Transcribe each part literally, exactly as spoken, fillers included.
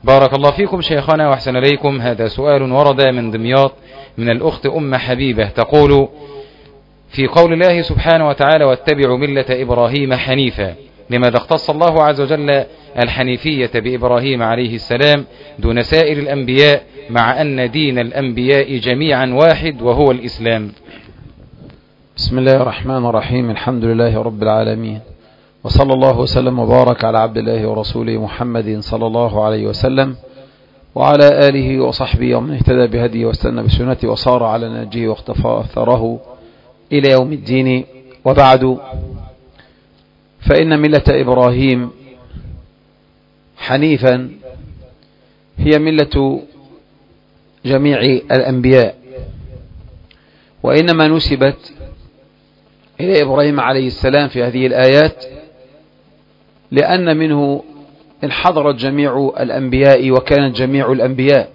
بارك الله فيكم شيخنا وأحسن إليكم. هذا سؤال ورد من دمياط من الأخت أم حبيبة، تقول: في قول الله سبحانه وتعالى: واتبعوا ملة إبراهيم حنيفا، لماذا اختص الله عز وجل الحنيفية بإبراهيم عليه السلام دون سائر الأنبياء، مع أن دين الأنبياء جميعا واحد وهو الإسلام؟ بسم الله الرحمن الرحيم. الحمد لله رب العالمين، وصلى الله وسلم وبارك على عبد الله ورسوله محمد صلى الله عليه وسلم وعلى آله وصحبه ومن اهتدى بهديه واستنى بسنته وصار على نهجه واختفى أثره إلى يوم الدين. وبعد، فإن ملة إبراهيم حنيفا هي ملة جميع الأنبياء، وإنما نسبت إلى إبراهيم عليه السلام في هذه الآيات لأن منه انحضرت جميع الأنبياء وكانت جميع الأنبياء،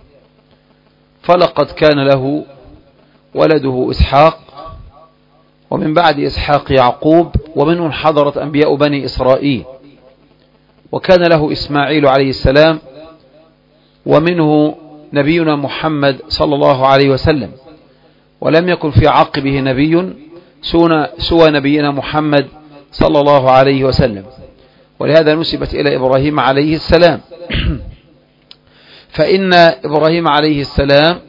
فلقد كان له ولده إسحاق، ومن بعد إسحاق يعقوب، ومنه انحضرت أنبياء بني إسرائيل، وكان له إسماعيل عليه السلام، ومنه نبينا محمد صلى الله عليه وسلم، ولم يكن في عقبه نبي سوى نبينا محمد صلى الله عليه وسلم، ولهذا نسبت إلى إبراهيم عليه السلام. فإن إبراهيم عليه السلام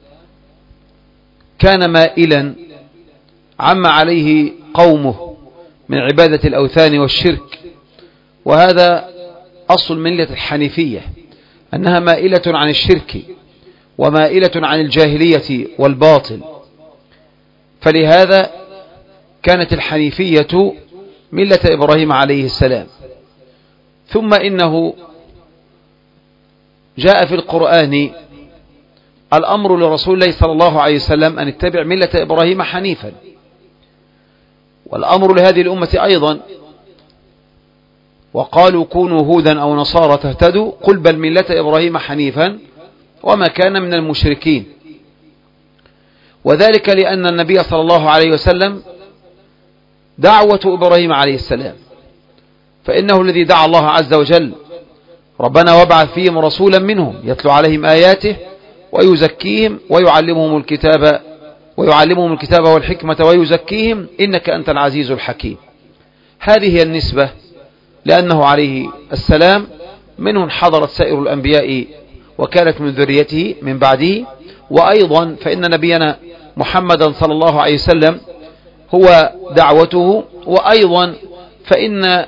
كان مائلا عما عليه قومه من عبادة الأوثان والشرك، وهذا أصل ملة الحنيفية، أنها مائلة عن الشرك ومائلة عن الجاهلية والباطل. فلهذا كانت الحنيفية ملة إبراهيم عليه السلام. ثم إنه جاء في القرآن الأمر لرسول الله صلى الله عليه وسلم أن اتبع ملة إبراهيم حنيفا، والأمر لهذه الأمة أيضا، وقالوا كونوا هودا أو نصارى تهتدوا، قل بل ملة إبراهيم حنيفا وما كان من المشركين. وذلك لأن النبي صلى الله عليه وسلم دعوة إبراهيم عليه السلام، فإنه الذي دعا الله عز وجل: ربنا وابعث فيهم رسولا منهم يتلو عليهم آياته ويزكيهم ويعلمهم الكتاب ويعلمهم الكتاب والحكمة ويزكيهم إنك أنت العزيز الحكيم. هذه هي النسبة، لأنه عليه السلام منه انحضرت سائر الأنبياء وكانت من ذريته من بعده. وأيضا فإن نبينا محمدا صلى الله عليه وسلم هو دعوته، وأيضا فإن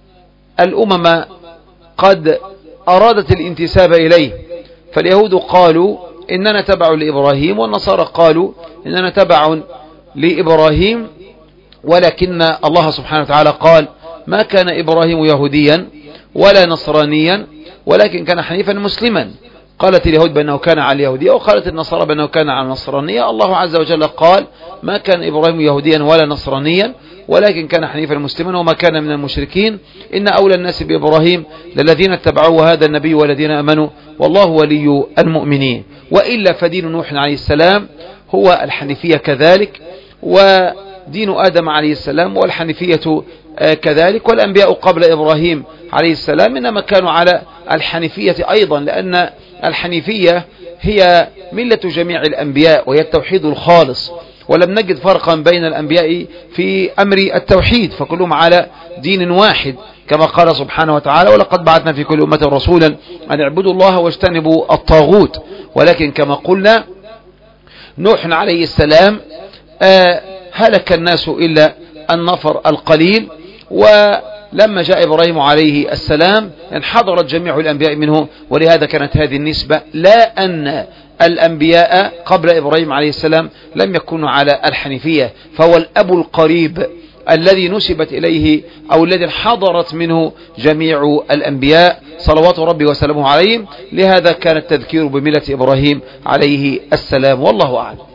الأمم قد أرادت الانتساب إليه، فاليهود قالوا إننا تبع لإبراهيم، والنصارى قالوا إننا تبع لإبراهيم، ولكن الله سبحانه وتعالى قال: ما كان إبراهيم يهوديا ولا نصرانيا ولكن كان حنيفا مسلما. قالت اليهود بأنه كان على اليهودية، وقالت النصارى بأنه كان على النصرانية. الله عز وجل قال: ما كان إبراهيم يهوديا ولا نصرانيا ولكن كان حنيفا مسلما وما كان من المشركين. إن أولى الناس بإبراهيم للذين اتبعوه وهذا النبي والذين آمنوا والله ولي المؤمنين. وإلا فدين نوح عليه السلام هو الحنيفية كذلك، ودين آدم عليه السلام والحنيفية كذلك، والأنبياء قبل إبراهيم عليه السلام إنما كانوا على الحنيفية أيضا، لأن الحنيفية هي ملة جميع الأنبياء وهي التوحيد الخالص، ولم نجد فرقا بين الأنبياء في أمر التوحيد، فكلهم على دين واحد، كما قال سبحانه وتعالى: ولقد بعثنا في كل أمة رسولا أن اعبدوا الله واجتنبوا الطاغوت. ولكن كما قلنا نوح عليه السلام آه هلك الناس إلا النفر القليل، ولما جاء إبراهيم عليه السلام انحضرت جميع الأنبياء منه، ولهذا كانت هذه النسبة، لا أن الأنبياء قبل إبراهيم عليه السلام لم يكونوا على الحنيفية، فهو الأب القريب الذي نسبت إليه أو الذي انحضرت منه جميع الأنبياء صلوات ربي وسلامه عليهم. لهذا كان التذكير بملة إبراهيم عليه السلام، والله أعلم.